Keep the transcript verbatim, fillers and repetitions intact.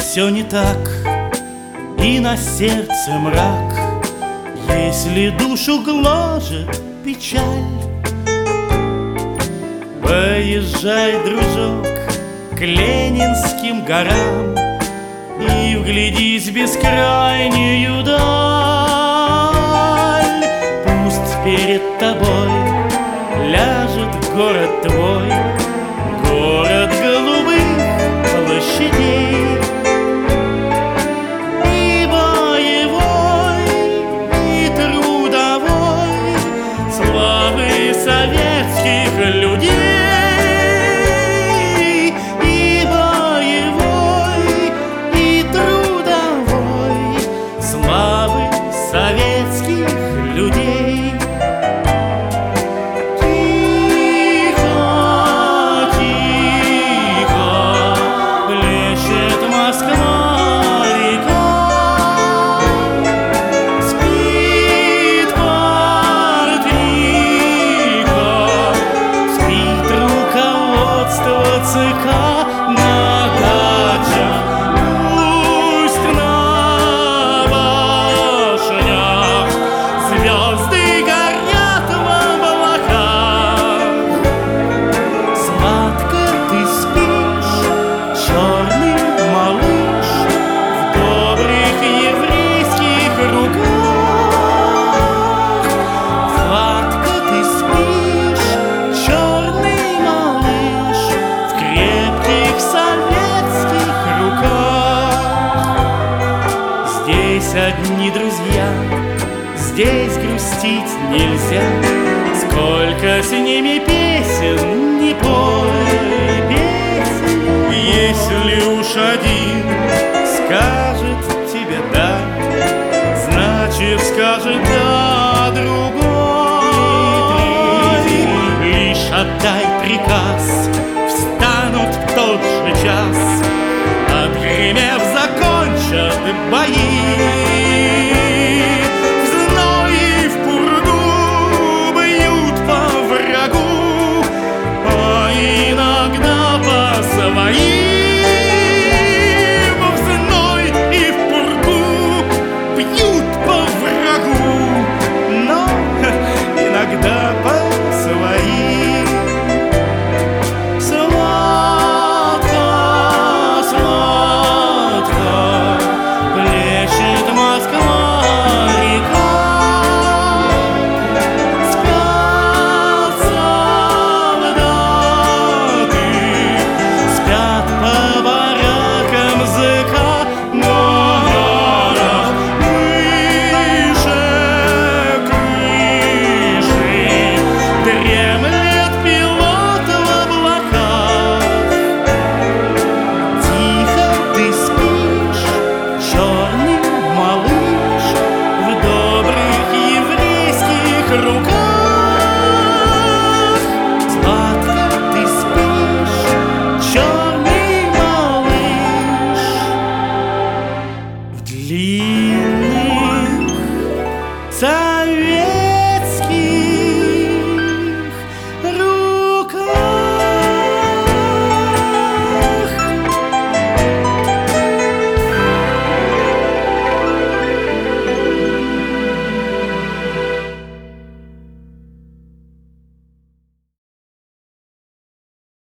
все не так, и на сердце мрак, если душу гложет печаль. Поезжай, дружок, к Ленинским горам и вглядись в бескрайнюю даль. Пусть перед тобой ляжет город твой, город голубых площадей. И боевой, и трудовой, славы советских людей. И боевой, и трудовой, славы советских людей. На дачах, пусть на башнях звезды горят в облаках. Сладко ты спишь, черный малыш, в добрых еврейских руках. Сладко ты спишь, черный малыш, в крепких советских руках. Здесь одни друзья, здесь грустить нельзя. Сколько с ними песен не пой, песен. Если уж один скажет тебе да, значит скажет да другой. Лишь отдай приказ, встанут в тот же час, отгремев, закончат бои.